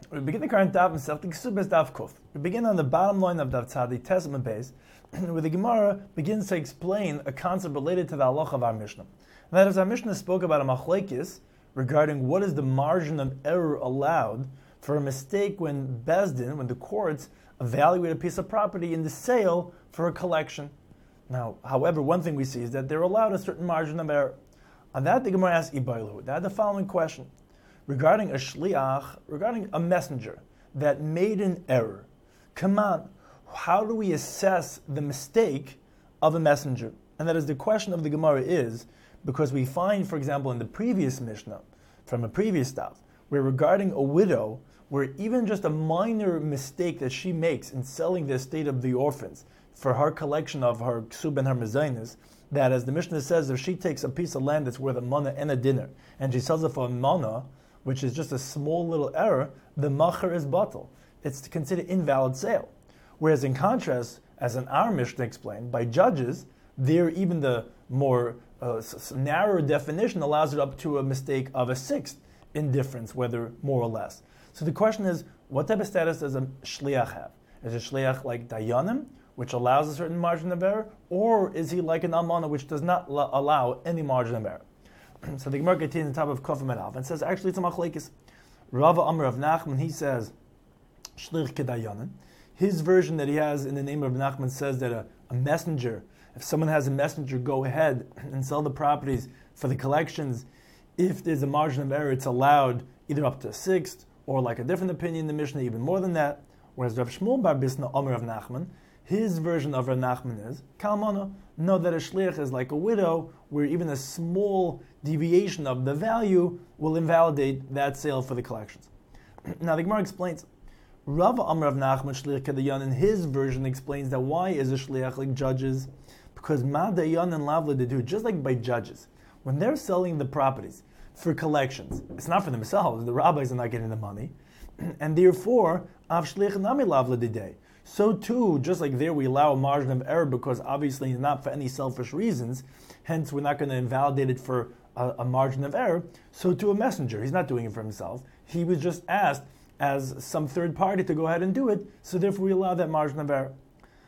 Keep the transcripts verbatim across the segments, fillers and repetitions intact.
We begin the current daf in Seftik Subes Daf Kuf. We begin on the bottom line of Daf Tzadi Testament base, where the Gemara begins to explain a concept related to the halacha of our Mishnah. And that is, our Mishnah spoke about a machlekes regarding what is the margin of error allowed for a mistake when Bezdin, when the courts evaluate a piece of property in the sale for a collection. Now, however, one thing we see is that they're allowed a certain margin of error. On that, the Gemara asks Ibailu. They had the following question. Regarding a shliach, regarding a messenger that made an error, come on, how do we assess the mistake of a messenger? And that is the question of the Gemara is, because we find, for example, in the previous Mishnah, from a previous stuff, where regarding a widow, where even just a minor mistake that she makes in selling the estate of the orphans for her collection of her ksub and her mezainis, that as the Mishnah says, if she takes a piece of land that's worth a mana and a dinner, and she sells it for a mana, which is just a small little error, the macher is batal. It's considered invalid sale. Whereas in contrast, as an our Mishnah explained, by judges, there even the more uh, narrow definition allows it up to a mistake of a sixth in difference, whether more or less. So the question is, what type of status does a shliach have? Is a shliach like dayanim, which allows a certain margin of error, or is he like an almana, which does not la- allow any margin of error? So the Gemara continues on top of Kofim and Alf and says, actually it's a machlekes. Rava Amr of Nachman, he says, shlich kedayanim. His version that he has in the name of Nachman says that a, a messenger, if someone has a messenger go ahead and sell the properties for the collections, if there's a margin of error, it's allowed either up to a sixth, or like a different opinion in the Mishnah, even more than that. Whereas Rav Shmuel bar Bisna Amr of Nachman, his version of Rav Nachman is, Kalmana, know that a shliach is like a widow, where even a small deviation of the value will invalidate that sale for the collections. Now the Gemara explains, Rav Amr of Nachman shliach kedayan, in his version explains that why is a shliach like judges? Because ma dayan and lavla they do, just like by judges, when they're selling the properties for collections, it's not for themselves, the rabbis are not getting the money, and therefore, av shliach nami lavla diday. So too, just like there we allow a margin of error because obviously not for any selfish reasons, hence we're not going to invalidate it for a, a margin of error, so too a messenger, he's not doing it for himself, he was just asked as some third party to go ahead and do it, so therefore we allow that margin of error.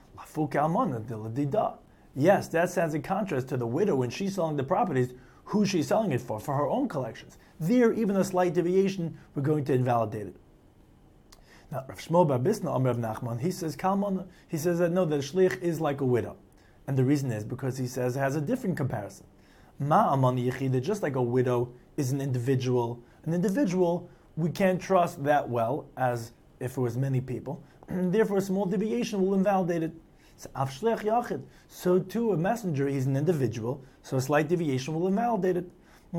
Yes, that stands in contrast to the widow when she's selling the properties, who she's selling it for, for her own collections. There, even a slight deviation, we're going to invalidate it. Now, Rav Shmuel bar Bisna Amr of Nachman, he says, Kalman, he says that no, that a shlich is like a widow. And the reason is because he says it has a different comparison. Ma aman yichida, just like a widow is an individual. An individual, we can't trust that well as if it was many people. And therefore, a small deviation will invalidate it. So too, a messenger, he's an individual, so a slight deviation will invalidate it.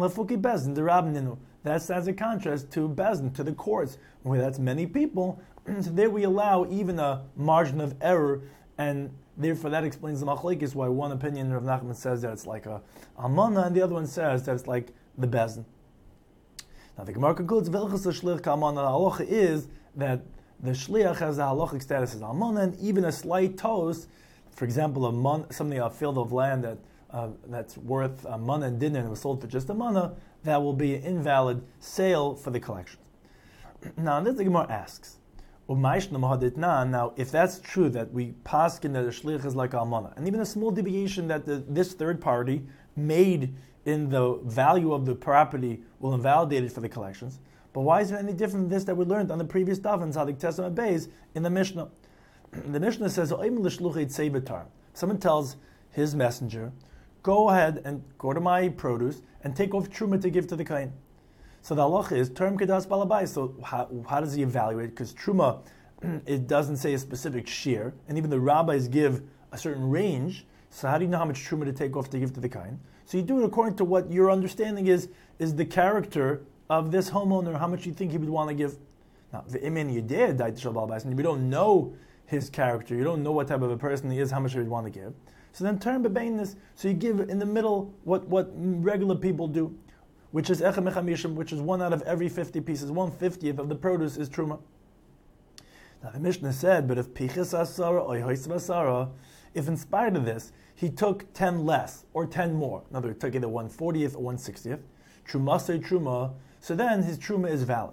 That stands in contrast to Bezdin, to the courts, where that's many people. So there we allow even a margin of error, and therefore that explains the machlekes, why one opinion of Nachman says that it's like a almana, and the other one says that it's like the Bezdin. Now the Gemara concludes, Velchus shlich kalmana, the halacha is that the shliach has the halachic status as almana, and even a slight toast, for example, a mon, something a field of land that uh, that's worth a mana and dinner and was sold for just a mana, that will be an invalid sale for the collection. Now, this the Gemara asks, now, if that's true that we paskin that a shliach is like almana, and even a small deviation that the, this third party made in the value of the property will invalidate it for the collections, but why is it any different than this that we learned on the previous daf in Tzadik Testament Beis in the Mishnah? The Mishnah says, someone tells his messenger, go ahead and go to my produce and take off truma to give to the kain. So the halacha is term kedas balabai. So how, how does he evaluate? Because truma, it doesn't say a specific shear, and even the rabbis give a certain range. So how do you know how much truma to take off to give to the kain? So you do it according to what your understanding is is the character of this homeowner, how much you think he would want to give. Now, the imin you did died to balabais, and you don't know his character, you don't know what type of a person he is, how much he would want to give. So then turn bebainis, so you give in the middle what, what regular people do, which is echem echamishim, which is one out of every fifty pieces, one fiftieth of the produce is truma. Now the Mishnah said, but if pichas asara or hoisav asara, if in spite of this, he took ten less or ten more, in other words, took either one fortieth or one sixtieth, truma say truma, so then his truma is valid.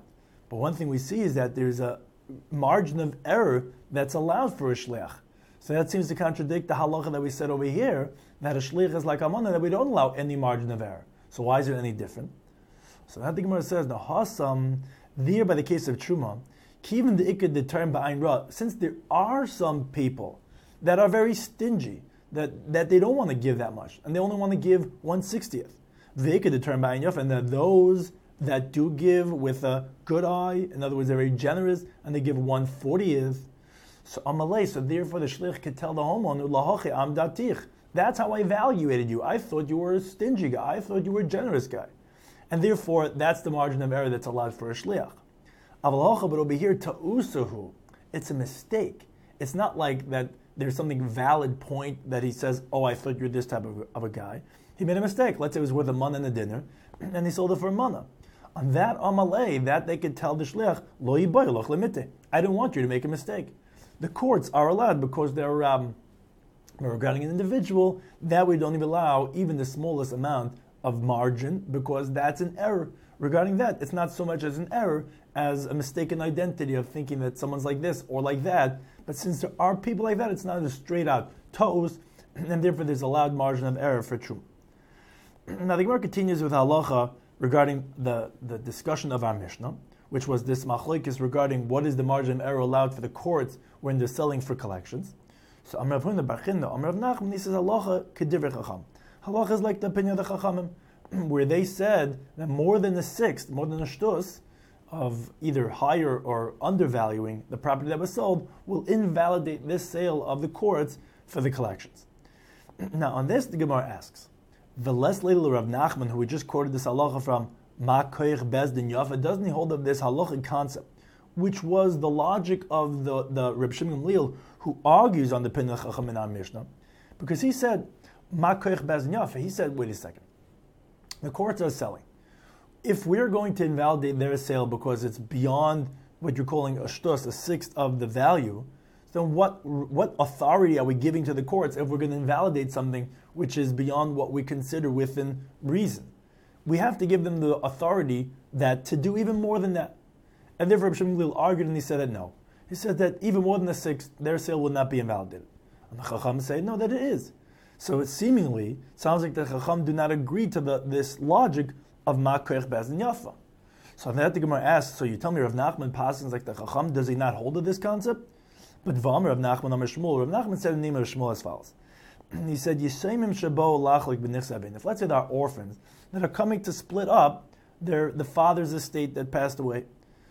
But one thing we see is that there's a margin of error that's allowed for a shliach. So that seems to contradict the halacha that we said over here, that a shliach is like a mana, that we don't allow any margin of error. So why is it any different? So that the Gemara says, the hasam, there by the case of truma, even the ikad the term ba'ain ra, since there are some people that are very stingy, that, that they don't want to give that much, and they only want to give one sixtieth. The ikad the term ba'ain yaf, and that those that do give with a good eye, in other words, they're very generous, and they give one fortieth. So amalei, so therefore the shlich could tell the homeowner, lahachi am datich. That's how I evaluated you. I thought you were a stingy guy. I thought you were a generous guy. And therefore, that's the margin of error that's allowed for a shliach. Avalacha, but over here, ta'usahu, it's a mistake. It's not like that there's something valid point that he says, oh, I thought you're this type of, of a guy. He made a mistake. Let's say it was worth a mana in a dinner, and he sold it for a mana. On that amalei, that they could tell the shliach, lo yiboy loch lemite. I don't want you to make a mistake. The courts are allowed because they're um, regarding an individual that we don't even allow even the smallest amount of margin because that's an error. Regarding that, it's not so much as an error as a mistaken identity of thinking that someone's like this or like that. But since there are people like that, it's not a straight out toes, and therefore there's a loud margin of error for true. Now the Gemara continues with halacha regarding the, the discussion of our Mishnah, which was this machlokes regarding what is the margin of error allowed for the courts when they're selling for collections. So Amar Rav Huna bar Chinna, Amar Rav Nachman, he says halacha kedivrei chacham. Halacha is like the opinion of the chachamim, where they said that more than a sixth, more than a shtus, of either higher or undervaluing the property that was sold will invalidate this sale of the courts for the collections. Now on this the Gemara asks, the less later Rav Nachman, who we just quoted this halacha from, Ma koich bezdin yafa, doesn't he hold of this halachic concept, which was the logic of the, the Reb Shimon Gamliel, who argues on the Pin Chacham in our Mishnah, because he said, Ma koich bezdin yafa, he said, wait a second, the courts are selling. If we're going to invalidate their sale because it's beyond what you're calling a shtus, a sixth of the value, then what what authority are we giving to the courts if we're going to invalidate something which is beyond what we consider within reason? We have to give them the authority that to do even more than that. And therefore, Reb Shimon Gamliel argued and he said that no. He said that even more than a sixth, their sale will not be invalidated. And the Chacham say no, that it is. So it seemingly sounds like the Chacham do not agree to the, this logic of Ma koich bezdin yafa. So then the Gemara asks, so you tell me Rav Nachman passes like the Chacham, does he not hold to this concept? But Vam Rav Nachman Amar Shmuel, Rav Nachman said in the name of Shmuel as follows. He said, Yisayimim shabo lachlik b'nichsabin. If let's say there are orphans that are coming to split up their the father's estate that passed away.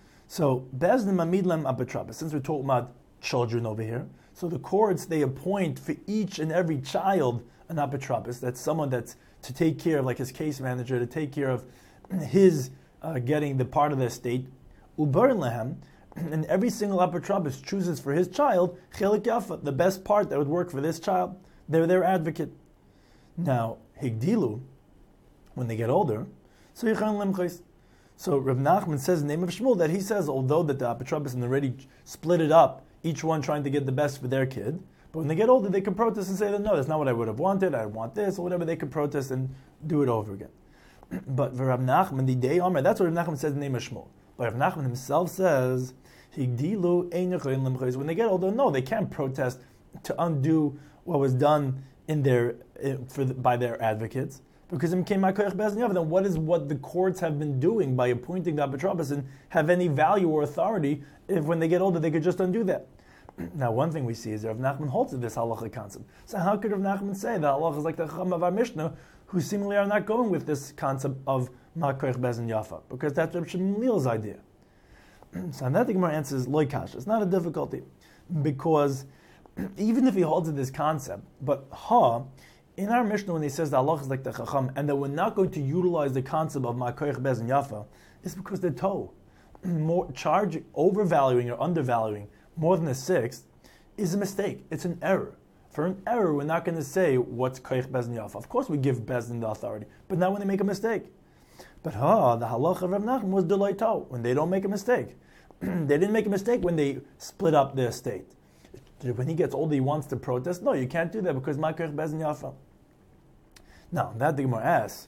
So bezdin mamidlem abetrabas. Since we're talking about children over here, so the courts they appoint for each and every child an abetrabas. That's someone that's to take care of, like his case manager, to take care of his uh, getting the part of the estate. Uber lehem. And every single abetrabas chooses for his child chelik yafa, the best part that would work for this child. They're their advocate. Now, higdilu, when they get older, so yichan limchais. So Rav Nachman says in the name of Shmuel that he says, although that the abetrabas and already split it up, each one trying to get the best for their kid, but when they get older, they can protest and say that no, that's not what I would have wanted. I want this or whatever. They can protest and do it over again. But for Rav Nachman, the day Omer, that's what Rav Nachman says in the name of Shmuel. But Rav Nachman himself says, higdilu ein yichan limchais. When they get older, no, they can't protest to undo what was done in their for the, by their advocates, because it became ma'koich bezdin yafa. Then what is what the courts have been doing by appointing the abetrabas and have any value or authority if when they get older they could just undo that? Now, one thing we see is that Rav Nachman holds to this halachic concept. So how could Rav Nachman say that halacha is like the Chacham of our Mishnah, who seemingly are not going with this concept of ma'koich bezdin yafa, because that's Reb Shimon Gamliel's idea. So on that the Gemara answers loy kash. It's not a difficulty, because even if he holds to this concept, but ha, in our Mishnah when he says that Allah is like the Chacham, and that we're not going to utilize the concept of Ma'koich bezdin yafa, it's because they're toe. More charge overvaluing or undervaluing more than a sixth is a mistake. It's an error. For an error, we're not going to say what's koich bezdin yafa. Of course, we give bezdin the authority, but not when they make a mistake. But ha, the halacha of Rav Nachman was delay toe when they don't make a mistake. They didn't make a mistake when they split up the estate. When he gets older, he wants to protest. No, you can't do that because ma'koich bezdin yafa. Now, that the Gemara asks,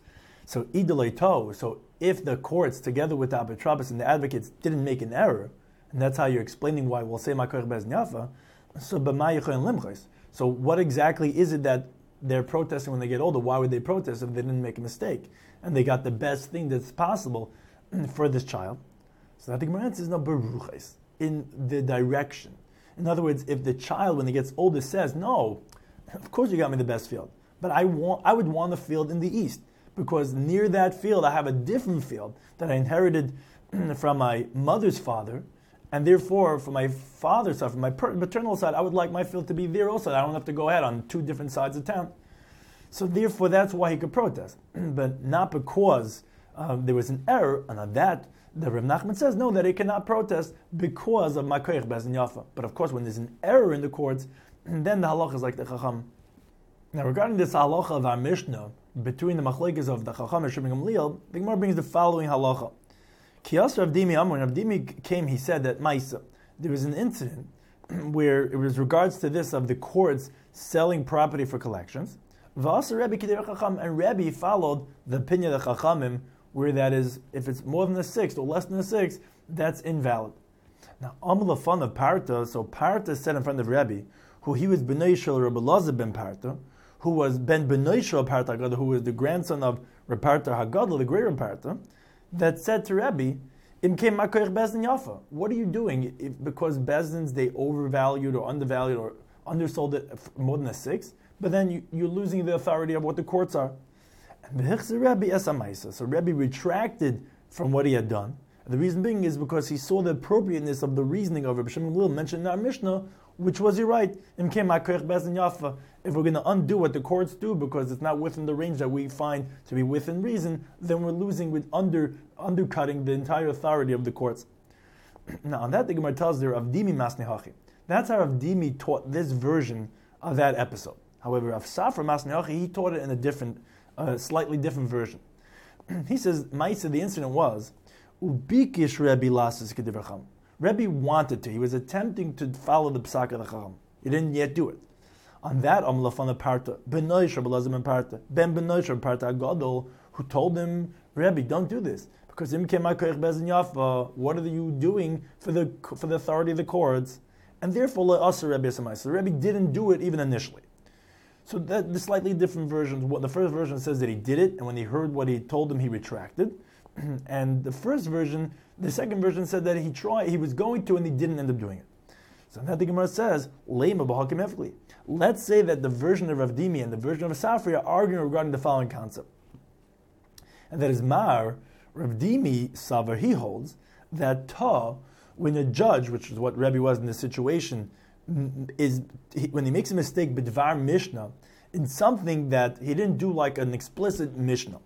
So idolei to. So if the courts, together with the apitrabas and the advocates, didn't make an error, and that's how you're explaining why we'll say makoich bezin yafa. So b'ma yichoyin limchos. So what exactly is it that they're protesting when they get older? Why would they protest if they didn't make a mistake and they got the best thing that's possible for this child? So that the Gemara answers no beruches in the direction. In other words, if the child, when he gets older, says, "No, of course you got me the best field, but I want, I would want the field in the east because near that field I have a different field that I inherited from my mother's father, and therefore, for my father's side, from my paternal side, I would like my field to be there also. I don't have to go ahead on two different sides of town." So therefore, that's why he could protest, but not because um, there was an error, and on that, the Rav Nachman says, no, that he cannot protest because of Makoich Bezin Yafa. But of course, when there's an error in the courts, then the halacha is like the Chacham. Now, regarding this halacha of our Mishnah, between the machlekes of the Chacham and Shimon Gamliel, the Gemara brings the following halacha. Kiyas Rav Dimi Amar, when Rav Dimi came, he said that Maisa, there was an incident where it was regards to this of the courts selling property for collections. V'asa Rebbe Kidei Chacham, and Rebbe followed the opinion of the Chachamim, where that is, if it's more than a sixth or less than a sixth, that's invalid. Now, Amr Lafan of Parta, so Parta said in front of Rebbe, who he was Bnei Shel Rebbe Lazar ben Parta, who was Ben Bnei Shel Parta Hagadol, who was the grandson of Reb Parta Hagadol, the great Reb Parta, that said to Rebbe, Im Kem Makoich Bezdin Yafa. What are you doing? If, because Bezdins, they overvalued or undervalued or undersold it for more than a sixth, but then you, you're losing the authority of what the courts are. So Rebbe retracted from what he had done. The reason being is because he saw the appropriateness of the reasoning of Rabbi Shimon Gamliel mentioned in our Mishnah, which was, you're right, if we're going to undo what the courts do because it's not within the range that we find to be within reason, then we're losing with under undercutting the entire authority of the courts. Now on that the Gemara tells there Avdimi Masnei Hachi. That's how Avdimi taught this version of that episode. However, Rav Safra Masnei Hachi, he taught it in a different a slightly different version. He says, Maisa, the incident was, Ubikish Rebbe Lasses Kedivracham. Rebbe wanted to. He was attempting to follow the Psak of the Chacham. He didn't yet do it. On that, Amlaf on the Parta, Benoish Rebbe Lazar ben Parta, Ben Benoish Rebbe Parta Agadol, who told him, Rebbe, don't do this. Because Im Kem Makoich Bezin Yafa, what are you doing for the for the authority of the courts? And therefore, Le'asa Rebbe Yasamaisa. The Rebbe didn't do it even initially. So that the slightly different versions. What the first version says that he did it, and when he heard what he told him, he retracted. And the first version, the second version said that he tried, he was going to, and he didn't end up doing it. So now the Gemara says, "Leima b'hakim efli." Let's say that the version of Rav Dimi and the version of Safri are arguing regarding the following concept, and that is Mar Rav Dimi Savar. He holds that ta, when a judge, which is what Rebbe was in this situation, is he, when he makes a mistake b'dvar Mishnah in something that he didn't do like an explicit Mishnah,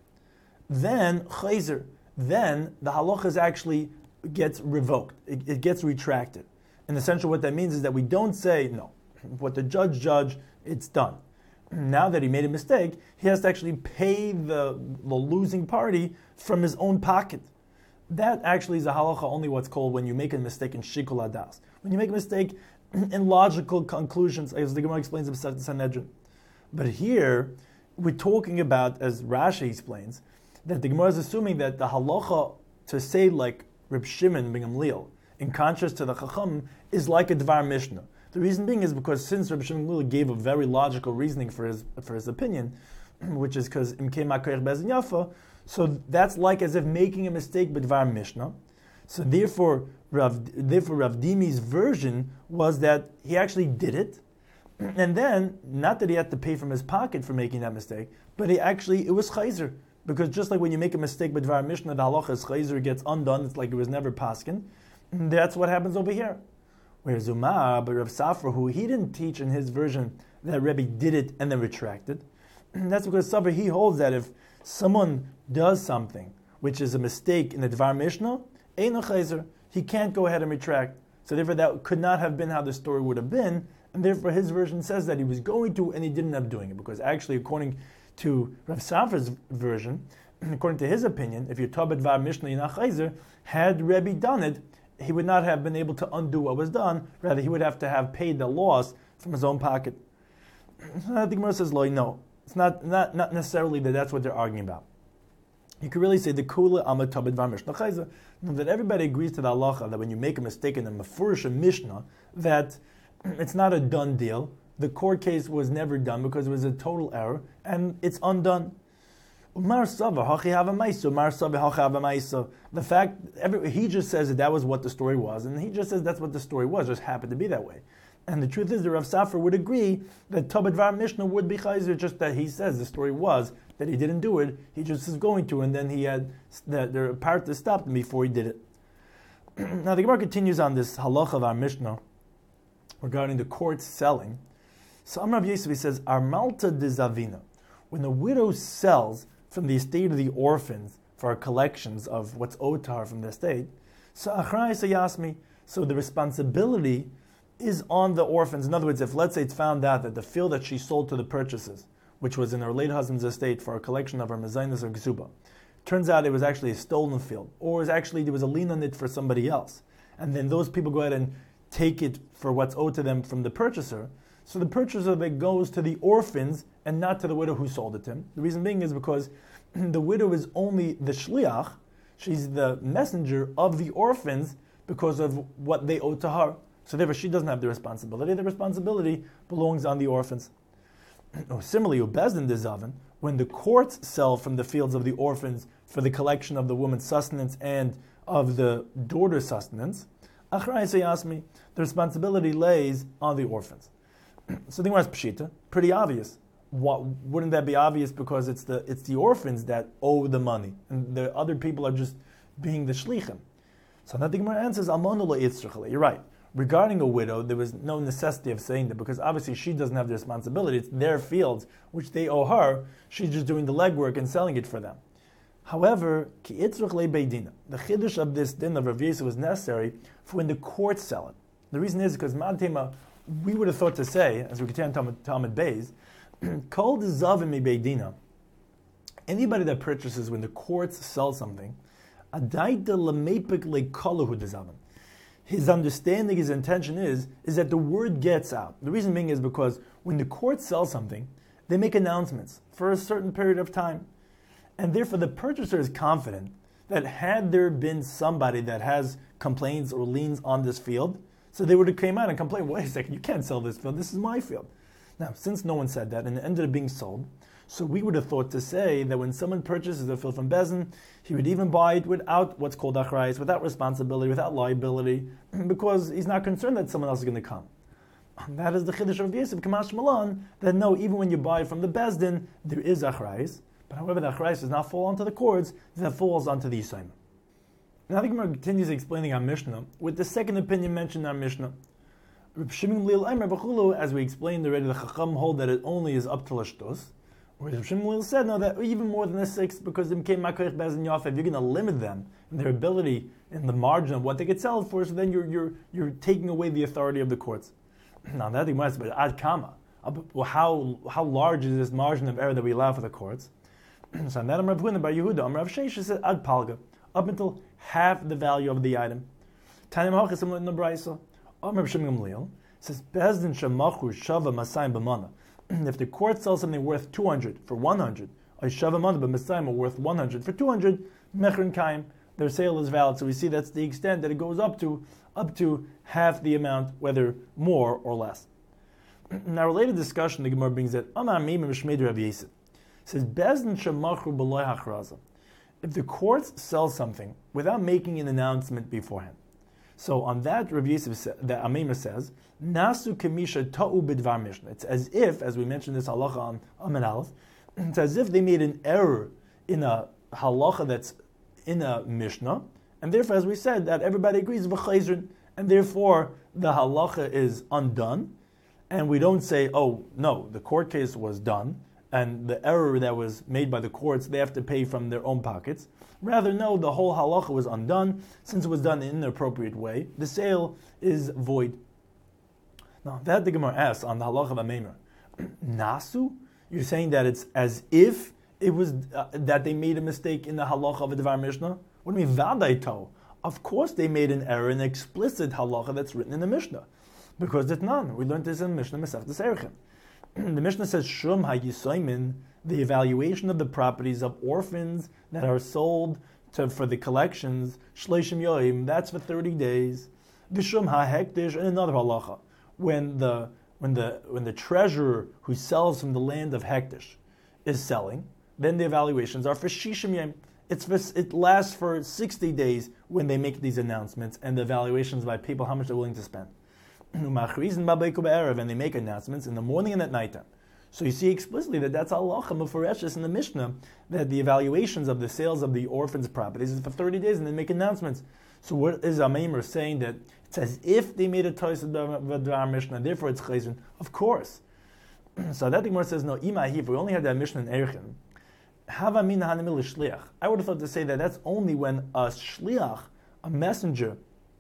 then chayzer, then the halacha actually gets revoked. It, it gets retracted. And essentially what that means is that we don't say, no, what the judge judged, it's done. Now that he made a mistake, he has to actually pay the, the losing party from his own pocket. That actually is a halacha only what's called when you make a mistake in shikul hadas. When you make a mistake in logical conclusions, as the Gemara explains in Masechet Sanhedrin. But here, we're talking about, as Rashi explains, that the Gemara is assuming that the halacha to say like Reb Shimon ben Gamliel, in contrast to the Chacham, is like a Dvar Mishnah. The reason being is because since Reb Shimon ben Gamliel gave a very logical reasoning for his for his opinion, which is because Im Kei Makoich Bezin Yafa, so that's like as if making a mistake b'Dvar Mishnah. So therefore, Rav, therefore Rav Dimi's version was that he actually did it, and then, not that he had to pay from his pocket for making that mistake, but he actually, it was chayzer. Because just like when you make a mistake with Dvar Mishnah, the halacha is chayzer, gets undone, it's like it was never paskin. That's what happens over here. Whereas Umar, but Rav Safra, who he didn't teach in his version that Rebbe did it and then retracted, that's because Safra, he holds that if someone does something which is a mistake in the Dvar Mishnah, Ein chayzer, he can't go ahead and retract. So therefore that could not have been how the story would have been, and therefore his version says that he was going to and he didn't end up doing it. Because actually, according to Rav Safra's version, according to his opinion, if you're Tabet Var Mishnah Yinach Chayzer, had Rebbe done it, he would not have been able to undo what was done. Rather, he would have to have paid the loss from his own pocket. The Gemara says, no, it's not, not, not necessarily that that's what they're arguing about. you could really say the kula amad tabed var mishnah chayza, that everybody agrees to the halacha that when you make a mistake in a mefurish mishnah, that it's not a done deal. The court case was never done because it was a total error, and it's undone. The fact, every, he just says that that was what the story was, and he just says that's what the story was, just happened to be that way. And the truth is, the Rav Safra would agree that Tabed Var Mishnah would be chayzer, just that he says the story was that he didn't do it, he just is going to, and then he had the, the part that stopped him before he did it. Now the Gemara continues on this halacha of our Mishnah regarding the court selling. So Amar Rav Yosef says, Armalta de Zavina, when the widow sells from the estate of the orphans for our collections of what's owed to her from the estate, so Achrai Sayasmi, so the responsibility is on the orphans. In other words, if let's say it's found out that the field that she sold to the purchasers, which was in her late husband's estate for a collection of her mezainis or gzuba, turns out it was actually a stolen field, or it was actually there was a lien on it for somebody else, and then those people go ahead and take it for what's owed to them from the purchaser, so the purchaser that goes to the orphans and not to the widow who sold it to him. The reason being is because the widow is only the shliach, she's the messenger of the orphans because of what they owe to her. So therefore she doesn't have the responsibility. The responsibility belongs on the orphans. Similarly, Bezdin Dezavan, when the courts sell from the fields of the orphans for the collection of the woman's sustenance and of the daughter's sustenance, Achrai Sayasmi, the responsibility lays on the orphans. So the Gemara is Pshita, pretty obvious. What, wouldn't that be obvious? Because it's the it's the orphans that owe the money, and the other people are just being the shlichim. So now the Gemara answers, Almanu lo yitzrach. You're right. Regarding a widow, there was no necessity of saying that because obviously she doesn't have the responsibility. It's their fields, which they owe her. She's just doing the legwork and selling it for them. However, ki yitzrach le beidina, the chiddush of this din of Rav Yosef was necessary for when the courts sell it. The reason is because Ma'atema, we would have thought to say, as we continue on Talmud Beis, Kol dezavim mi beidina, anybody that purchases when the courts sell something, adaita lemepik lekolahu dezavim. His understanding, his intention is, is that the word gets out. The reason being is because when the courts sell something, they make announcements for a certain period of time. And therefore the purchaser is confident that had there been somebody that has complaints or liens on this field, so they would have came out and complained, wait a second, you can't sell this field, this is my field. Now, since no one said that, and it ended up being sold, so we would have thought to say that when someone purchases a field from Bezin, he would even buy it without what's called achrayis, without responsibility, without liability, because he's not concerned that someone else is going to come. And that is the chiddush of Yosef, Kamash Malan, that no, even when you buy it from the Bezdin, there is achrayis, but however the achrayis does not fall onto the cords, that falls onto the Yisayim. Now the Gemara continues explaining our Mishnah with the second opinion mentioned in our Mishnah. As we explained already, the Chacham hold that it only is up to Lashtos. Whereas Rav Shimon said, no, that even more than a six, because they became Makoich Bezin Yafeh, if you're going to limit them in their ability in the margin of what they could sell it for, so then you're you're you're taking away the authority of the courts. Now that the Gemara says, but ad kama, well, how how large is this margin of error that we allow for the courts? So on that Amar Rav Huna bar Yehuda, Amar Rav Shesha said ad palga, up until half the value of the item. Tanim Hachas similar in the Brayso. Amar Rav Shimon Gamliel says Bezdin Shamachu Shava Masayim B'mana. If the court sells something worth two hundred for one hundred, or Shava Mana B'Masayim are worth one hundred for two hundred, Mechrin Kaim, their sale is valid. So we see that's the extent that it goes up to, up to half the amount, whether more or less. Now, related discussion, the Gemara brings that Amar Mimim Shmei Rav Yosef says Bezdin Shamachu B'Loi Hachraza. If the courts sell something without making an announcement beforehand. So on that, Rav Yosef sa- that Amimah says, Nasu Kamisha Ta'u Bidvar Mishnah. It's as if, as we mentioned this halacha on Amen Aleph, it's as if they made an error in a halacha that's in a Mishnah, and therefore, as we said, that everybody agrees v'chayzrin, and therefore the halacha is undone, and we don't say, oh no, the court case was done, and the error that was made by the courts, they have to pay from their own pockets. Rather, no, the whole halacha was undone, since it was done in an appropriate way. The sale is void. Now, that the Gemara asks on the halacha of Ameimer, Nasu? You're saying that it's as if it was uh, that they made a mistake in the halacha of a Devar Mishnah? What do you mean, Vadaito? Of course they made an error in the explicit halacha that's written in the Mishnah. Because it's none. We learned this in Mishnah Masechet Erechem. The Mishnah says, Shum ha-yisoimin, the evaluation of the properties of orphans that are sold to, for the collections, shleishim yoim, that's for thirty days. Vishum ha-hektish, and another halacha, when the when the when the treasurer who sells from the land of hektish is selling, then the evaluations are for shishim yom. It's for, it lasts for sixty days when they make these announcements and the evaluations by people how much they're willing to spend. And they make announcements in the morning and at nighttime. So you see explicitly that that's halacha mefureshes in the Mishnah, that the evaluations of the sales of the orphans' properties is for thirty days and they make announcements. So what is Ameimer saying that it's as if they made a tois of our Mishnah, therefore it's chayzun? Of course. So that the Gemara says, no, imahi, if we only had that Mishnah in Erechim, hava min hanimil shliach. I would have thought to say that that's only when a shliach, a messenger,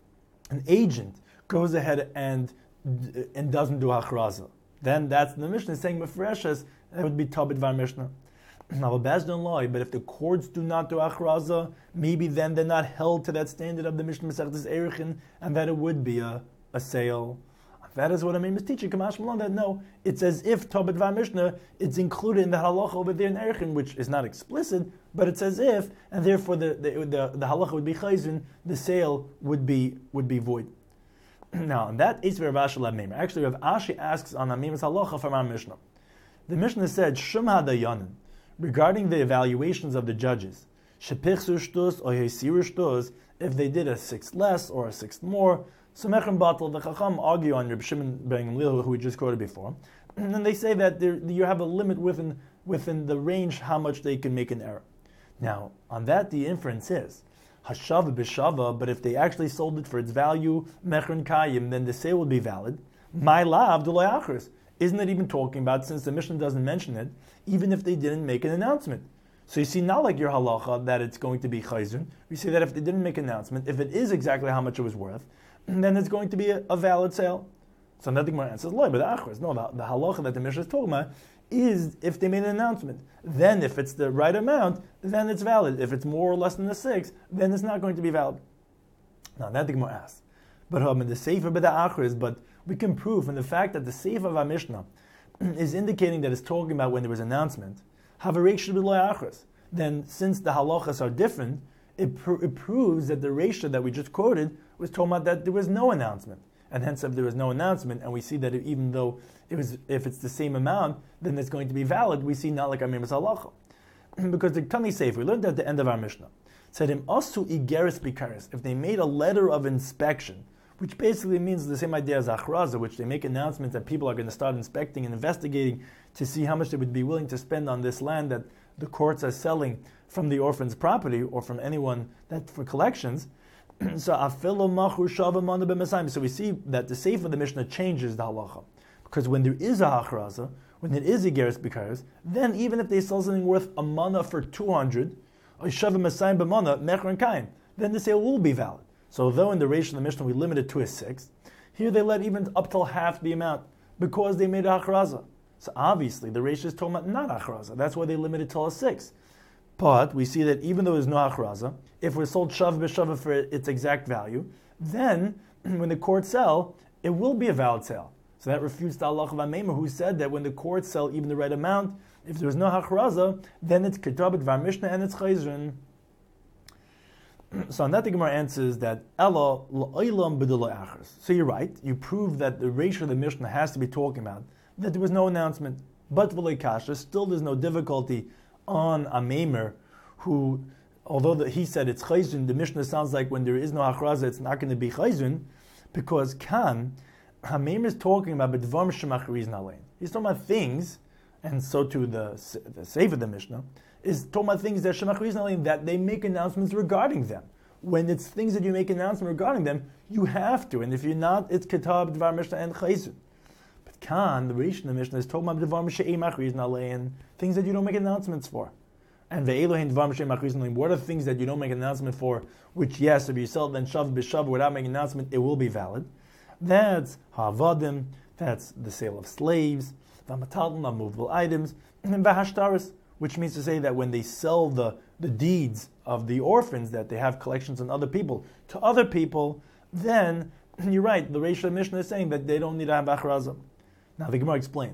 an agent, goes ahead and and doesn't do hachraza. Then that's the Mishnah saying mefreshes, that would be tabit var Mishnah. Now, but if the courts do not do achraza, maybe then they're not held to that standard of the Mishnah Masechtas Erechin, and that it would be a, a sale. That is what I mean is teaching Kamash Malon, that no, it's as if Tobit Va Mishnah, it's included in the halacha over there in Erechin, which is not explicit, but it's as if, and therefore the the, the, the halacha would be chayzin, the sale would be would be void. Now, and that is Rav Ashi Lab Meimer. Actually, Rav Ashi asks on Amimas halacha from our Mishnah. The Mishnah said, Shum hadayanin, regarding the evaluations of the judges, shepichsu shtus or yesiru shtus, if they did a sixth less or a sixth more, so Mechrim Batal, the Chacham argue on Reb Shimon ben Gamliel, who we just quoted before, and then they say that there, you have a limit within within the range how much they can make an error. Now, on that, the inference is Hashava b'shava, but if they actually sold it for its value, Mechrin Kayim, then the sale would be valid. My lav d'loy achris. Isn't it even talking about, since the Mishnah doesn't mention it, even if they didn't make an announcement? So you see, not like your halacha that it's going to be chayzun. We say that if they didn't make an announcement, if it is exactly how much it was worth, then it's going to be a, a valid sale. So nothing more answers loy, but the achris. No, the, the halacha that the Mishnah is talking about is if they made an announcement. Then if it's the right amount, then it's valid. If it's more or less than the six, then it's not going to be valid. Now that the Gemara asks. But um, in the sefer but the achris, but we can prove from the fact that the sefer of our Mishnah is indicating that it's talking about when there was an announcement, havarek should be loy achris. Then since the halachas are different, it, pr- it proves that the ratio that we just quoted was talking about that there was no announcement. And hence, if there was no announcement, and we see that even though it was, if it's the same amount, then it's going to be valid, we see not like Amimas halacha. Because the Tani Sefer, we learned at the end of our Mishnah, said him asu igeris bikaris, if they made a letter of inspection, which basically means the same idea as achraza, which they make announcements that people are going to start inspecting and investigating to see how much they would be willing to spend on this land that the courts are selling from the orphan's property or from anyone that for collections. So so we see that the sefer of the Mishnah changes the halacha, because when there is a hachraza, when there is a geras bikaris, then even if they sell something worth a mana for two hundred, or shava masayim b'mana mecher and kain, then the sale will be valid. So though in the ratio of the Mishnah we limited to a sixth, here they let even up till half the amount because they made a hachraza. So obviously the ratio is talking about not hachraza. That's why they limited till a sixth. But we see that even though there's no hachraza, if we're sold shav b'shava for its exact value, then when the courts sell, it will be a valid sale. So that refutes the halacha of Ameimer, who said that when the courts sell even the right amount, if there's no hachraza, then it's ketabit var Mishnah and it's chayzrin. So on that the Gemara answers that Ella la'olam b'dulay achras. So you're right. You prove that the ratio of the Mishnah has to be talking about that there was no announcement, but v'lei kasha. Still, there's no difficulty on Ameimer, who, although the, he said it's chayzun, the Mishnah sounds like when there is no hachraza, it's not going to be chayzun, because kan Ameimer is talking about b'dvar shemachrizn alein. He's talking about things, and so too the the sefer of the Mishnah is talking about things that shemachrizn alein, that they make announcements regarding them. When it's things that you make announcement regarding them, you have to, and if you're not, it's ketab b'dvar Mishnah and chayzun. But kan, the Rishon of the Mishnah is talking about b'dvar she'ei machrizn alein, things that you don't make announcements for. And ve'elohin dvar she'ei machrizn alein, what are the things that you don't make an announcement for, which yes, if you sell then shav b'shav without making an announcement, it will be valid. That's ha'avadim, that's the sale of slaves, v'amatalton, of movable items, and v'hashtaris, which means to say that when they sell the, the deeds of the orphans, that they have collections on other people, to other people, then, you're right, the Reish Mishnah is saying that they don't need to have achraza. Now the Gemara explains,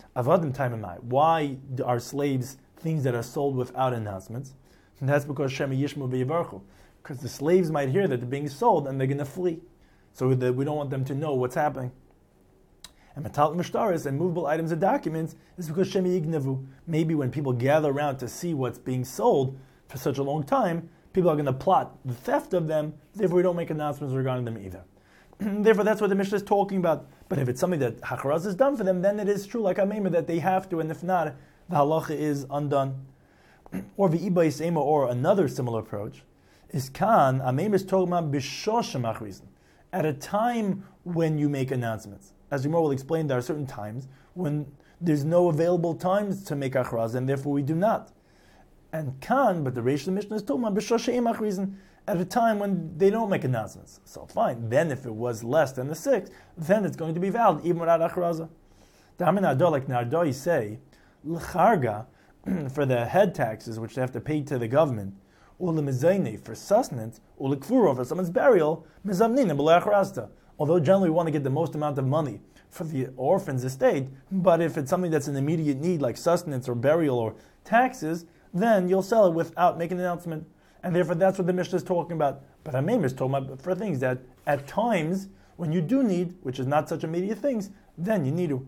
Avadim Taimamai. Why are slaves things that are sold without announcements? And that's because Shema Yishmu V'Yivarchu. Because the slaves might hear that they're being sold and they're going to flee. So that we don't want them to know what's happening. And Metal Mishtaris and movable items and documents is because Shema Yignevu. Maybe when people gather around to see what's being sold for such a long time, people are going to plot the theft of them, therefore we don't make announcements regarding them either. Therefore that's what the Mishnah is talking about. But if it's something that Hacharaz is done for them, then it is true, like Amema, that they have to, and if not, the halacha is undone. Or V'iba Yisema, or another similar approach, is Kan, Amema is talking about B'shoshem Achrizin, at a time when you make announcements. As Gemara will explain, there are certain times when there's no available times to make Achraz, and therefore we do not. And Kan, but the Reish of the Mishnah is talking about B'shoshem Achrizin, at a time when they don't make announcements. So fine, then if it was less than the six, then it's going to be valid, even without Achraza. The Amin Ado, like Nardo, you say, L'charga, for the head taxes, which they have to pay to the government, or l'mezayne, for sustenance, or l'kfuro, for someone's burial, mezamnin, b'lo Achrazta. Although generally we want to get the most amount of money for the orphan's estate, but if it's something that's an immediate need, like sustenance or burial or taxes, then you'll sell it without making an announcement. And therefore that's what the Mishnah is talking about. But Amem is talking about for things that at times when you do need, which is not such immediate things, then you need to.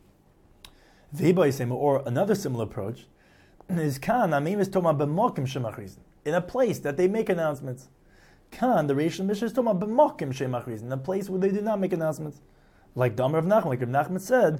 Or another similar approach is Kan, Amem is talking about b'mokim shemachrizin, in a place that they make announcements. Kan, the Reish of Mishnah is talking about b'mokim shemachrizin, in a place where they do not make announcements. Like the Amar of Nachman, like Rav Nachman said,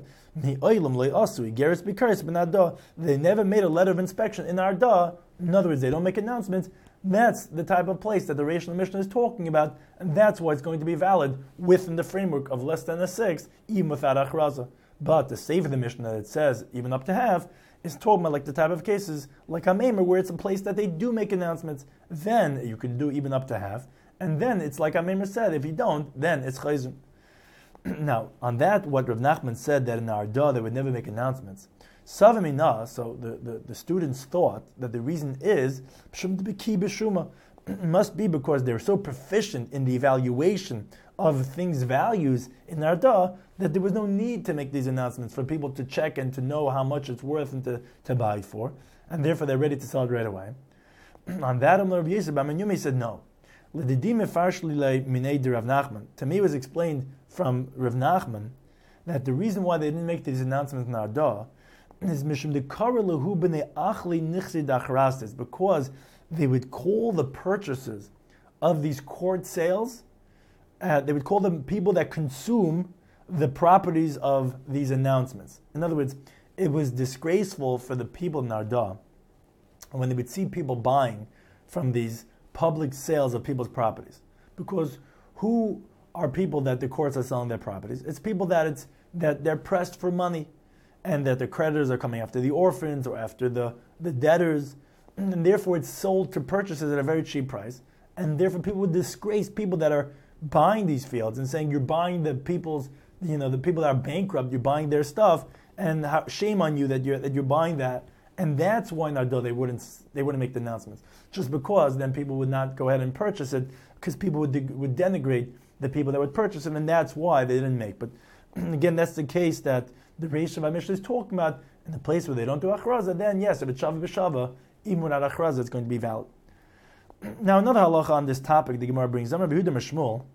they never made a letter of inspection in Arda. In other words, they don't make announcements. That's the type of place that the Reish of the Mishnah is talking about, and that's why it's going to be valid within the framework of less than a sixth, even without Achraza. But the save of the Mishnah that it says even up to half is talking about like the type of cases like Hamemer, where it's a place that they do make announcements. Then you can do even up to half, and then it's like Hamemer said, if you don't, then it's Chayzun. Now, on that, what Rav Nachman said that in Arda they would never make announcements. Savamina, so the, the, the students thought that the reason is must be because they're so proficient in the evaluation of things' values in Arda that there was no need to make these announcements for people to check and to know how much it's worth and to, to buy it for, and therefore they're ready to sell it right away. On that, Rav Yosef Bamenyumi said no. To me, it was explained from Rav Nachman that the reason why they didn't make these announcements in Arda is because they would call the purchasers of these court sales, uh, they would call them people that consume the properties of these announcements. In other words, it was disgraceful for the people in Arda when they would see people buying from these public sales of people's properties. Because who are people that the courts are selling their properties? It's people that it's that they're pressed for money, and that the creditors are coming after the orphans or after the, the debtors, and therefore it's sold to purchasers at a very cheap price, and therefore people would disgrace people that are buying these fields and saying you're buying the people's, you know, the people that are bankrupt, you're buying their stuff, and how, shame on you that you're that you're buying that. And that's why Nardo they wouldn't they wouldn't make the announcements, just because then people would not go ahead and purchase it, because people would de- would denigrate the people that would purchase it, and that's why they didn't make. But again, that's the case that the Reish of Mishnah is talking about in the place where they don't do achraza. Then yes, if it's shava b'shava, even without achraza, it's going to be valid. Now another halacha on this topic the Gemara brings, Amar B'Yehuda Mishmuel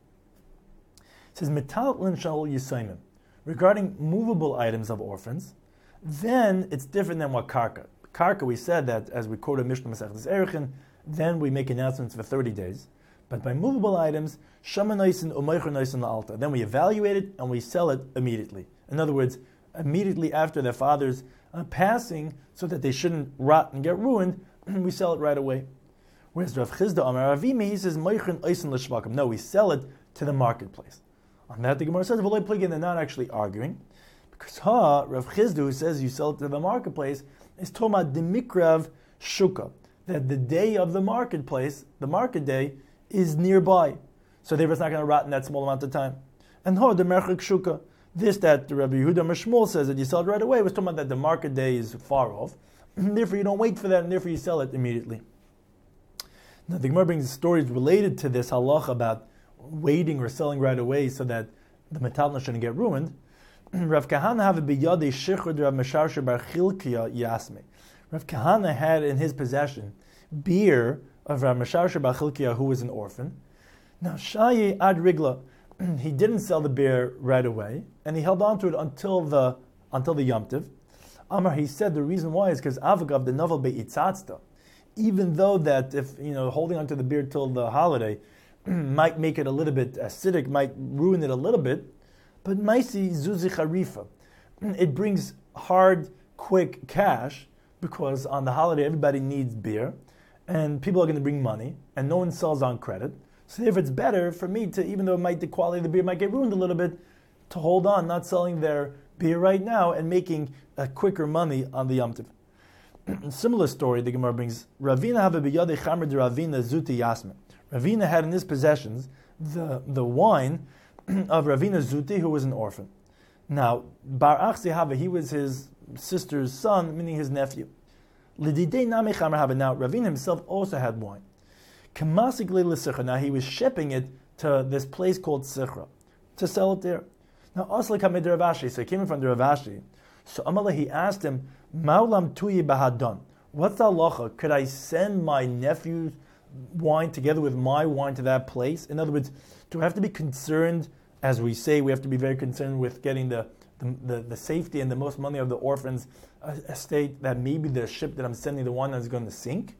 says metal l'nshal yisaimim, regarding movable items of orphans. Then it's different than what karka. Karka, we said that, as we quoted Mishnah Masechtas Erechin, then we make announcements for thirty days. But by movable items, shamanaisin umaychanaisin la'alta, then we evaluate it and we sell it immediately. In other words, immediately after their father's uh, passing, so that they shouldn't rot and get ruined, we sell it right away. Whereas Rav Chizda Amar Avimi, he says, Moichin Eisen L'Shvakim. No, we sell it to the marketplace. On that, the Gemara says, V'loi Pligin, they're not actually arguing. Because ha, Rav Chizda, who says you sell it to the marketplace, is talking about Dimikrav Shuka, that the day of the marketplace, the market day, is nearby. So therefore it's not going to rot in that small amount of time. And ha, the Merchik Shuka, this that Rabbi Yehuda Mishmuel says that you sell it right away, was talking about that the market day is far off, and therefore you don't wait for that, and therefore you sell it immediately. Now the Gemara brings stories related to this halacha about waiting or selling right away so that the metalna shouldn't get ruined. Rav Kahana have a biyade shichud Rav Mesharsher bar Chilkiya Yasme. Rav Kahana had in his possession beer of Rav Mesharsher bar Chilkiya, who was an orphan. Now Shaye ad rigla, he didn't sell the beer right away, and he held on to it until the until the Yom Tov. Amar, he said the reason why is because Avagav the novel beitzatzta. Even though that if you know holding onto the beer till the holiday might make it a little bit acidic, might ruin it a little bit, but maisi zuzi charifa, it brings hard, quick cash because on the holiday everybody needs beer, and people are going to bring money, and no one sells on credit. So if it's better for me to, even though it might the quality of the beer might get ruined a little bit, to hold on, not selling their beer right now and making a quicker money on the Yom Tov. Similar story the Gemara brings. Ravina have a biyade chamer de Ravina zuti yasme. Ravina had in his possessions the, the wine of Ravina Zuti, who was an orphan. Now, Bar Achzi Hava, he was his sister's son, meaning his nephew. Lididei nami chamer hava. Now, Ravina himself also had wine. Kamasik le l'sichra. Now, he was shipping it to this place called Sichra to sell it there. Now, Asli kamed Ravashi, so he came in from the Ravashi. So Amala, he asked him, Maulam tuyi bahadon. What's the halacha? Could I send my nephew's wine together with my wine to that place? In other words, do I have to be concerned, as we say, we have to be very concerned with getting the the, the, the safety and the most money of the orphans' estate, that maybe the ship that I'm sending the wine on is going to sink?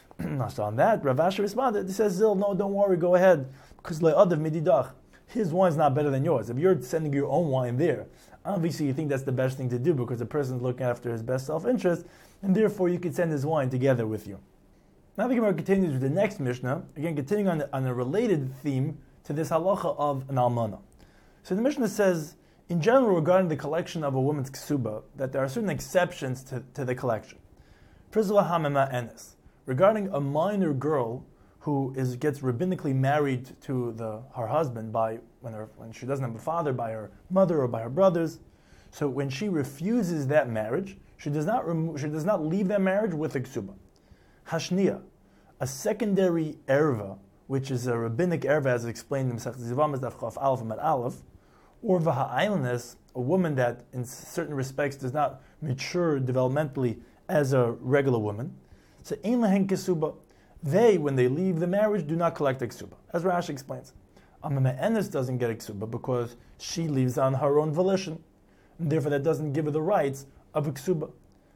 So on that, Rav Asher responded, he says, Zil, no, don't worry, go ahead, because le'adav mididach, his wine's not better than yours. If you're sending your own wine there, obviously you think that's the best thing to do because the person's looking after his best self-interest, and therefore you could send his wine together with you. Now the Gemara continues with the next Mishnah, again continuing on, on a related theme to this halacha of an almana. So the Mishnah says, in general regarding the collection of a woman's ksuba, that there are certain exceptions to, to the collection. First of all, hamema enes. Regarding a minor girl who is gets rabbinically married to the her husband by when her when she doesn't have a father, by her mother or by her brothers. So when she refuses that marriage, she does not remove, she does not leave that marriage with a ksuba. Hashniya, a secondary erva, which is a rabbinic erva as explained in Masechet Zivamas Daf Chaf Aleph and Aleph, or v'ha'aylanes, a woman that in certain respects does not mature developmentally as a regular woman. So ein lehen kesuba. They, when they leave the marriage, do not collect a ksuba. As Rashi explains, Amama Enes doesn't get a ksuba because she leaves on her own volition, and therefore that doesn't give her the rights of a ksuba.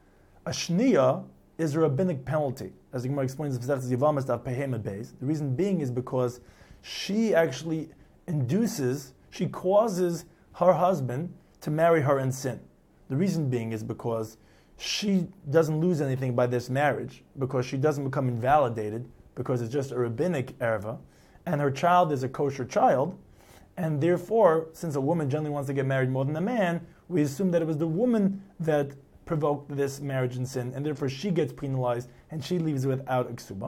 A shniya is a rabbinic penalty, as the Gemara explains in Masechet Zivamas Daf Pehema Beis. The reason being is because she actually induces, she causes her husband to marry her in sin. The reason being is because she doesn't lose anything by this marriage, because she doesn't become invalidated, because it's just a rabbinic erva, and her child is a kosher child, and therefore, since a woman generally wants to get married more than a man, we assume that it was the woman that provoked this marriage in sin, and therefore she gets penalized, and she leaves without a ksuba.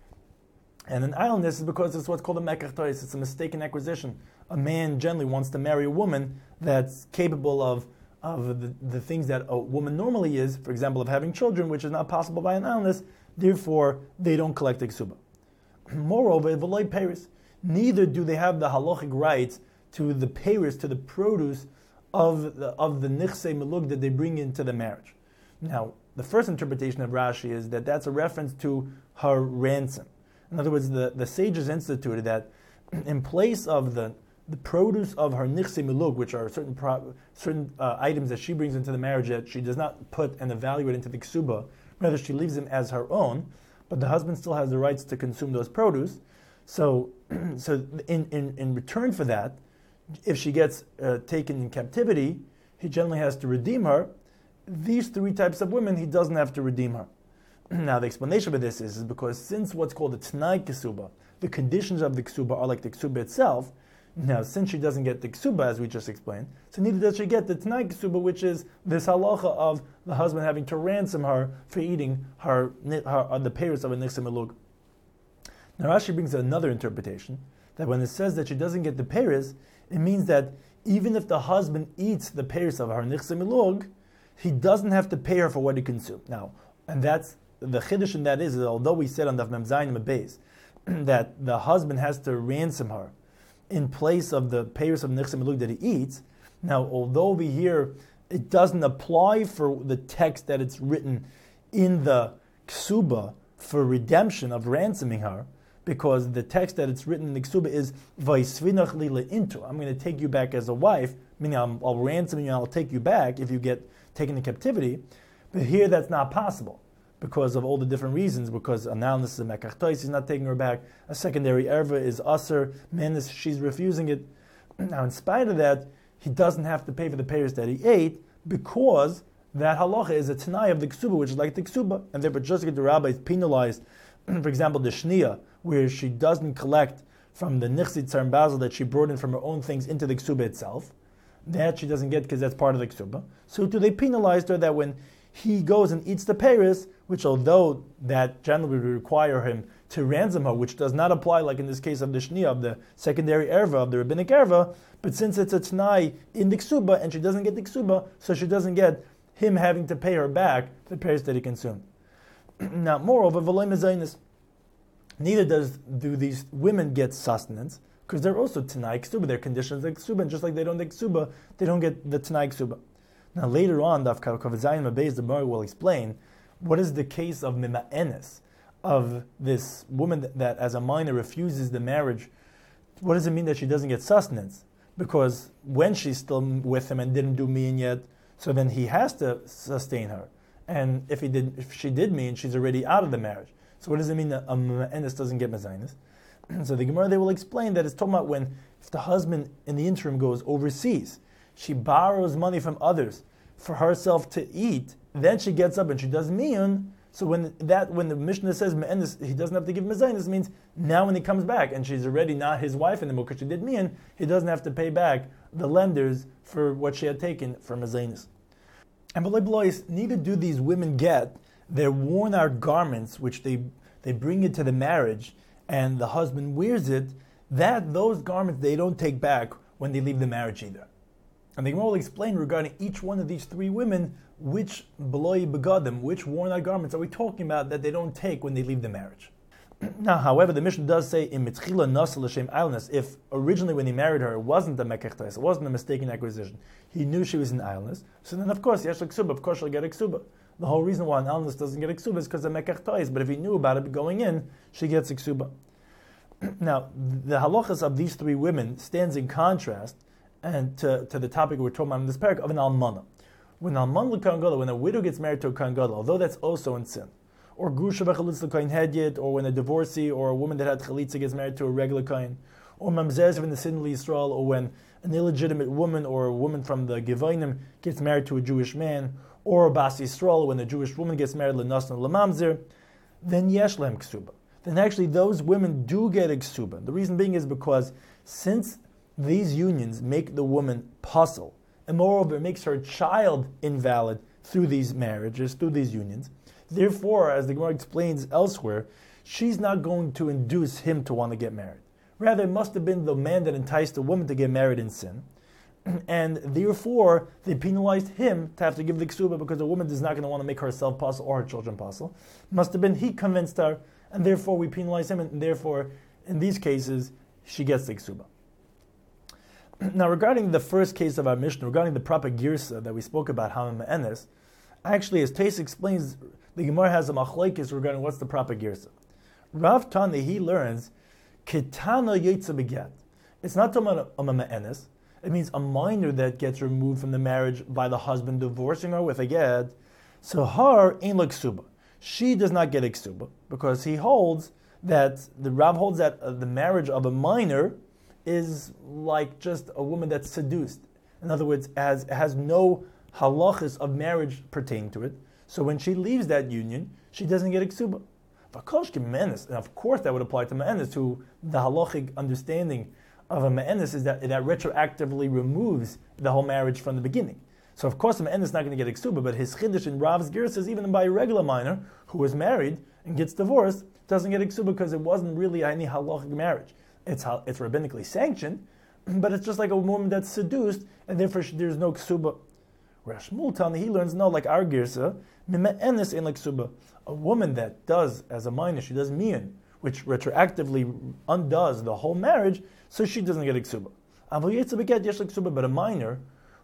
And an idleness is because it's what's called a mekach tois, it's a mistaken acquisition. A man generally wants to marry a woman that's capable of of the, the things that a woman normally is, for example, of having children, which is not possible by an idleness, therefore they don't collect the ksuba. Moreover, v'loy peris, neither do they have the halachic rights to the peris, to the produce of the, of the nichsei melug that they bring into the marriage. Now, the first interpretation of Rashi is that that's a reference to her ransom. In other words, the, the sages instituted that in place of the the produce of her nichsei milug, which are certain pro, certain uh, items that she brings into the marriage that she does not put and evaluate into the ksuba, rather she leaves them as her own, but the husband still has the rights to consume those produce. So, so in, in, in return for that, if she gets uh, taken in captivity, he generally has to redeem her. These three types of women, he doesn't have to redeem her. Now, the explanation for this is, is because since what's called the t'nai ksuba, the conditions of the ksuba are like the ksuba itself. Now, since she doesn't get the ksuba, as we just explained, so neither does she get the t'nai ksuba, which is this halacha of the husband having to ransom her for eating her, her, her the peiros of a nichsei melug. Now, Rashi brings another interpretation, that when it says that she doesn't get the peiros, it means that even if the husband eats the peiros of her nichsei melug, he doesn't have to pay her for what he consumed. Now, and that's the chiddush in that is, that although we said on the Mem Zayin Beis that the husband has to ransom her in place of the peiros of nichsei melug that he eats, Now, although over here it doesn't apply for the text that it's written in the ksuba for redemption of ransoming her, because the text that it's written in the ksuba is Vaisvinach li le'intu. I'm going to take you back as a wife, meaning I'll, I'll ransom you and I'll take you back if you get taken into captivity. But here that's not possible because of all the different reasons, because analysis is a mekach tois, he's not taking her back. A secondary erva is usher, menace, she's refusing it. Now, in spite of that, he doesn't have to pay for the payers that he ate, because that halacha is a tanai of the ksuba, which is like the ksuba, and therefore just like the rabbi is penalized, for example, the shnia, where she doesn't collect from the nichsit tzar and basil that she brought in from her own things into the ksuba itself, that she doesn't get because that's part of the ksuba. So do they penalize her that when he goes and eats the payers, which although that generally would require him to ransom her, which does not apply like in this case of the shnia, of the secondary erva, of the rabbinic erva, but since it's a t'nai in the ksuba and she doesn't get the ksuba, so she doesn't get him having to pay her back the payers that he consumed. Now, moreover, v'loy mezainis, neither does do these women get sustenance, because they're also t'nai ksuba, they're conditions like ksuba, and just like they don't get ksuba, they don't get the t'nai ksuba. Now later on, Daf Kavazayin Mabez, the Gemara will explain what is the case of mima'enes, of this woman that, that as a minor refuses the marriage. What does it mean that she doesn't get sustenance? Because when she's still with him and didn't do mean yet, so then he has to sustain her. And if he did, if she did mean, she's already out of the marriage. So what does it mean that a mima'enes doesn't get mezainis? So the Gemara, they will explain that it's talking about when if the husband in the interim goes overseas, she borrows money from others for herself to eat, then she gets up and she does miyun. So when that when the Mishnah says me'enis, he doesn't have to give mezainis, means now when he comes back and she's already not his wife anymore because she did miyun, he doesn't have to pay back the lenders for what she had taken for mezainis. And b'loy neither do these women get their worn out garments, which they they bring into the marriage, and the husband wears it, that those garments they don't take back when they leave the marriage either. And the Gemara will explain regarding each one of these three women, which beloi begadim, which worn out garments are we talking about that they don't take when they leave the marriage. Now, however, the Mishnah does say, in mitchila nasa l'shem islandness, if originally when he married her it wasn't a mekech tais, it wasn't a mistaken acquisition, he knew she was in islandness, so then of course, yesh ksuba, of course she'll get a ksuba. The whole reason why an islandess doesn't get a ksuba is because of mekech tais, but if he knew about it going in, she gets a ksuba. Now, the halachas of these three women stands in contrast and to, to the topic we're talking about in this parak of an almana. When alman l'kohen gadol, when a widow gets married to a kohen gadol, although that's also in sin, or grusha v'chalitz l'kohen hedyet, or when a divorcee or a woman that had chalitza gets married to a regular kohen, or mamzez in the sin Yisrael, or when an illegitimate woman or a woman from the Gevonim gets married to a Jewish man, or a bas Yisrael, when a Jewish woman gets married l'nasna l'mamzer, then yesh lehem ksuba. Then actually those women do get a ksuba. The reason being is because since these unions make the woman puzzle, and moreover it makes her child invalid through these marriages, through these unions. Therefore, as the Gemara explains elsewhere, she's not going to induce him to want to get married. Rather, it must have been the man that enticed the woman to get married in sin. And therefore, they penalized him to have to give the ksuba because the woman is not going to want to make herself puzzle or her children puzzle. Must have been he convinced her, and therefore we penalize him, and therefore, in these cases, she gets the ksuba. Now, regarding the first case of our Mishnah, regarding the proper girsa that we spoke about, Hamam Me'enes, actually, as Tais explains, the Gemara has a machlokes regarding what's the proper girsa. Rav Tani, he learns, Ketana Yetza Beget. It's not talking about a Me'enes. It means a minor that gets removed from the marriage by the husband divorcing her with a get. So her ain't like ksuba. She does not get a ksuba because he holds that, the Rav holds that uh, the marriage of a minor is like just a woman that's seduced. In other words, has has no halachas of marriage pertaining to it. So when she leaves that union, she doesn't get a ksuba. And of course that would apply to ma'enes, who the halachic understanding of a ma'enes is that that retroactively removes the whole marriage from the beginning. So of course the ma'enes is not going to get a ksuba, but his chiddush in Rav's ger says even by a regular minor who was married and gets divorced doesn't get a ksuba because it wasn't really any halachic marriage. It's it's rabbinically sanctioned, but it's just like a woman that's seduced, and therefore there's no ksuba. Whereas Shmuel Tani, he learns no, like our girsa, mima'enes in like ksuba. A woman that does, as a minor, she does miyun, which retroactively undoes the whole marriage, so she doesn't get a ksuba. But a minor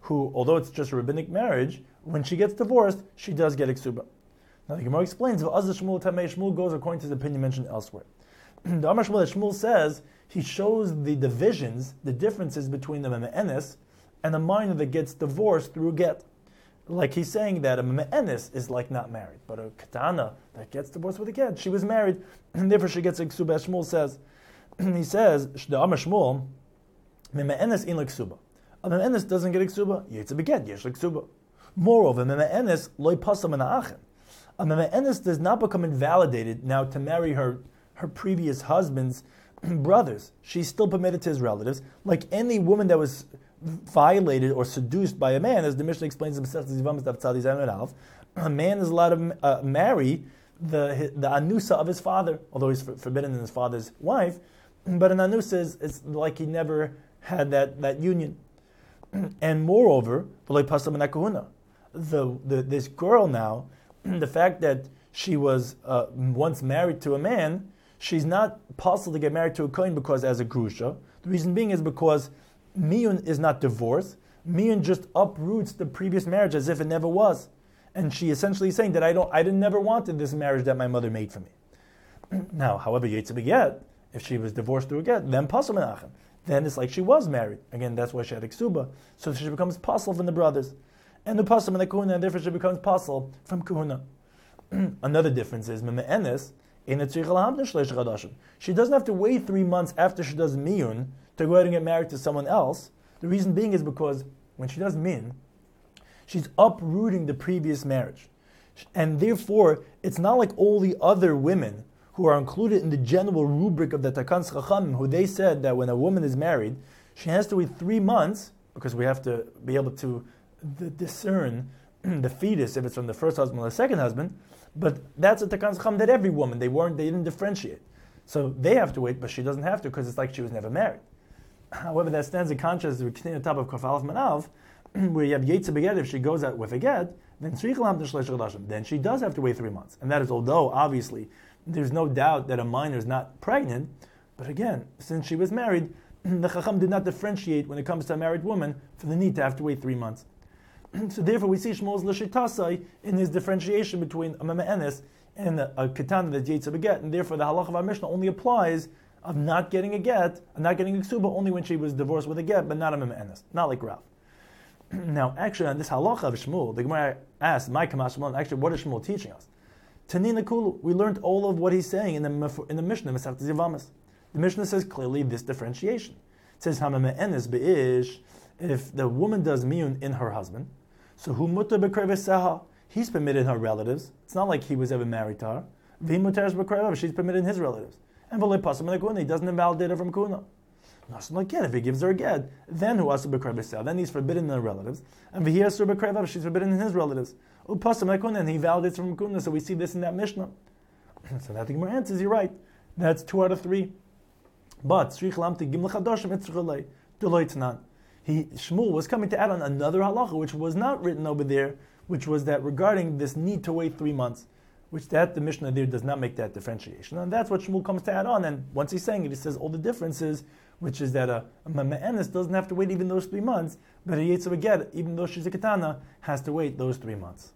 who, although it's just a rabbinic marriage, when she gets divorced, she does get iksuba. Now the Gemara explains, Shmuel Shmuel goes according to the opinion mentioned elsewhere. The Amar Shmuel, Shmuel says, he shows the divisions, the differences between the me'enes and a minor that gets divorced through get. Like he's saying that a me'enes is like not married, but a katana that gets divorced with a get, she was married, and therefore she gets iksuba. As Shmuel says, he says, the Amar Shmuel, me'enes in iksuba. A me'enes doesn't get iksuba, yetz beget, yesh iksuba. Moreover, me'enes loy pasam mena'achem. A me'enes does not become invalidated now to marry her her previous husband's brothers. She's still permitted to his relatives, like any woman that was violated or seduced by a man, as the Mishnah explains in Masechet Zivamis Daf Tzadi Zayin and Alf. A man is allowed to uh, marry the the anusa of his father, although he's forbidden in his father's wife. But an anusa is it's like he never had that, that union. And moreover, the, the this girl now, the fact that she was uh, once married to a man, she's not possible to get married to a kohen because as a grusha. The reason being is because miyun is not divorce. Miyun just uproots the previous marriage as if it never was, and she essentially is saying that I don't, I didn't never wanted this marriage that my mother made for me. Now, however, yetz beget, if she was divorced through a get, then pasal menachem. Then it's like she was married. Again, that's why she had iksuba. So she becomes pasal from the brothers, and the pasal from the kahuna, and therefore she becomes pasal from kahuna. Another difference is me'enes. She doesn't have to wait three months after she does miyun to go ahead and get married to someone else. The reason being is because when she does min, she's uprooting the previous marriage. And therefore, it's not like all the other women who are included in the general rubric of the Takans Chachamim, who they said that when a woman is married, she has to wait three months, because we have to be able to discern the fetus, if it's from the first husband or the second husband. But that's a Takan Chacham that every woman, they weren't, they didn't differentiate. So they have to wait, but she doesn't have to, because it's like she was never married. However, that stands in contrast to the top of Kaf Aleph Manav, where you have Yetze Beget, if she goes out with a get, then then she does have to wait three months. And that is, although obviously there's no doubt that a minor is not pregnant, but again, since she was married, the Chacham did not differentiate when it comes to a married woman for the need to have to wait three months. So therefore, we see Shmuel's L'Shitasai in his differentiation between a me'enes and a, a katana that Yetze Beget, and therefore the halach of our Mishnah only applies of not getting a get, not getting a ksuba, only when she was divorced with a get, but not a me'enes, not like Rav. Now, actually, on this halacha of Shmuel, the Gemara asked, "My Kamash Shmuel, actually, what is Shmuel teaching us?" Tanina Kulu, we learned all of what he's saying in the in the Mishnah, Masechet Zivamis. The Mishnah says clearly this differentiation. It says Hama me'enes beish, if the woman does miyun in her husband, so hu mutar b'kreveseha, he's permitted in her relatives. It's not like he was ever married to her. V'hi mutar b'kreveseha, she's permitted in his relatives. And v'lei pasam l'kuna, he doesn't invalidate her from kuna. Nothing like get. If he gives her a get, then who asu b'kreveseha, then he's forbidden in her relatives. And v'hi asu b'kreveseha, she's forbidden in his relatives. Upasam l'kuna, and he validates from kuna. So we see this in that Mishnah. So that the Gemara answers, you're right. That's two out of three. But Sri Chalamti Gimel Chadashim Etzrulei Deloy Tanan. He Shmuel was coming to add on another halacha, which was not written over there, which was that regarding this need to wait three months, which that the Mishnah there does not make that differentiation, and that's what Shmuel comes to add on. And once he's saying it, he says all the differences, which is that a, a me'enes doesn't have to wait even those three months, but a yetzer beget, even though she's a katana, has to wait those three months.